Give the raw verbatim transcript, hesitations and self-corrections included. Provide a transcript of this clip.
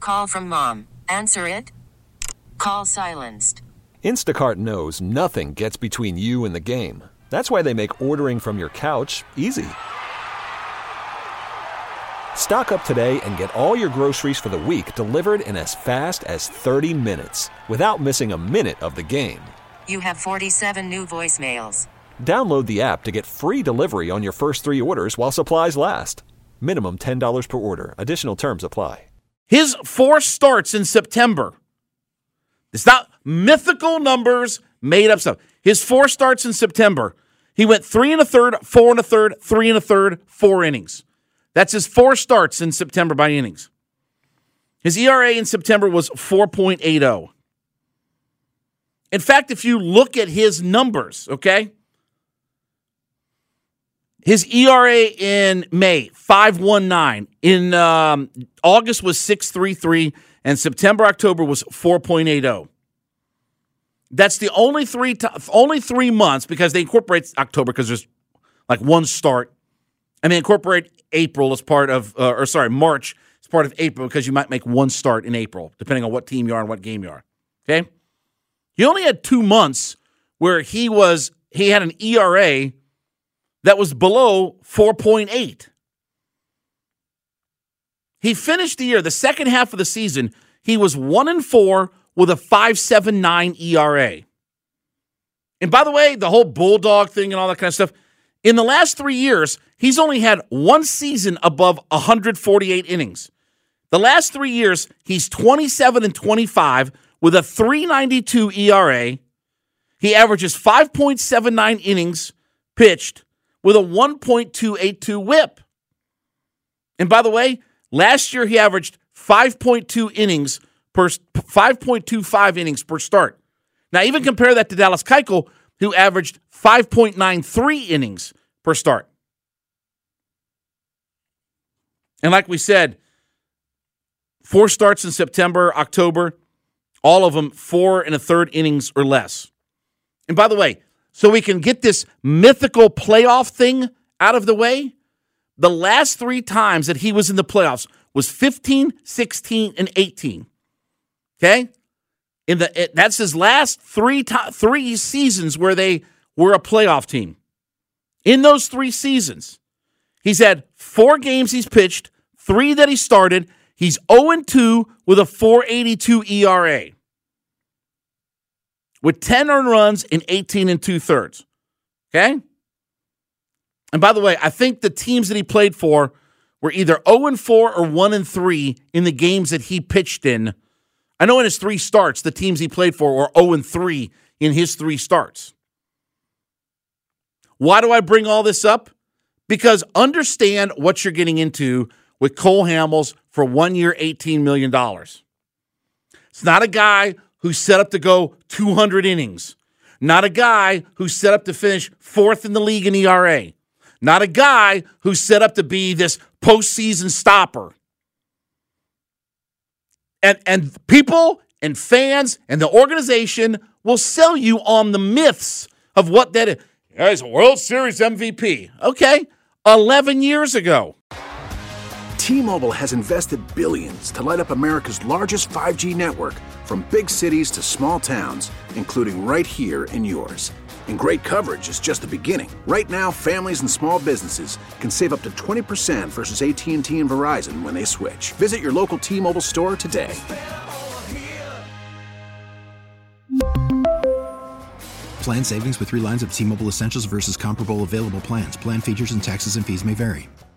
Call from mom. Answer it. Call silenced. Instacart knows nothing gets between you and the game. That's why they make ordering from your couch easy. Stock up today and get all your groceries for the week delivered in as fast as thirty minutes without missing a minute of the game. You have forty-seven new voicemails. Download the app to get free delivery on your first three orders while supplies last. Minimum ten dollars per order. Additional terms apply. His four starts in September. It's not mythical numbers, made up stuff. His four starts in September. He went three and a third, four and a third, three and a third, four innings. That's his four starts in September by innings. His E R A in September was four point eight oh. In fact, if you look at his numbers, okay, his E R A in May, five point one nine. In um, August was six point three three, and September, October was four point eight oh. That's the only three t- only three months, because they incorporate October because there's like one start, and they incorporate April as part of, uh, or sorry, March as part of April, because you might make one start in April, depending on what team you are and what game you are. Okay? He only had two months where he was he had an E R A that was below four point eight. He finished the year, the second half of the season, he was one and four with a five point seven nine E R A. And by the way, the whole Bulldog thing and all that kind of stuff, in the last three years, he's only had one season above one hundred forty-eight innings. The last three years, he's twenty-seven and twenty-five with a three ninety-two E R A. He averages five point seven nine innings pitched with a one point two eight two whip. And by the way, last year he averaged five point two innings per five point two five innings per start. Now even compare that to Dallas Keuchel, who averaged five point nine three innings per start. And like we said, four starts in September, October, all of them four and a third innings or less. And by the way, so we can get this mythical playoff thing out of the way, the last three times that he was in the playoffs was fifteen, sixteen, and eighteen. Okay? In the it, that's his last three to, three seasons where they were a playoff team. In those three seasons, he's had four games he's pitched, three that he started. He's oh and two with a four eighty-two E R A. With ten earned runs in eighteen and two-thirds. Okay? And by the way, I think the teams that he played for were either oh and four or one and three in the games that he pitched in. I know in his three starts, the teams he played for were oh and three in his three starts. Why do I bring all this up? Because understand what you're getting into with Cole Hamels for one year, eighteen million dollars. It's not a guy who's set up to go two hundred innings. Not a guy who's set up to finish fourth in the league in E R A. Not a guy who's set up to be this postseason stopper. And, and people and fans and the organization will sell you on the myths of what that is. Yeah, he's a World Series M V P. Okay, eleven years ago. T-Mobile has invested billions to light up America's largest five G network, from big cities to small towns, including right here in yours. And great coverage is just the beginning. Right now, families and small businesses can save up to twenty percent versus A T and T and Verizon when they switch. Visit your local T-Mobile store today. Plan savings with three lines of T-Mobile Essentials versus comparable available plans. Plan features and taxes and fees may vary.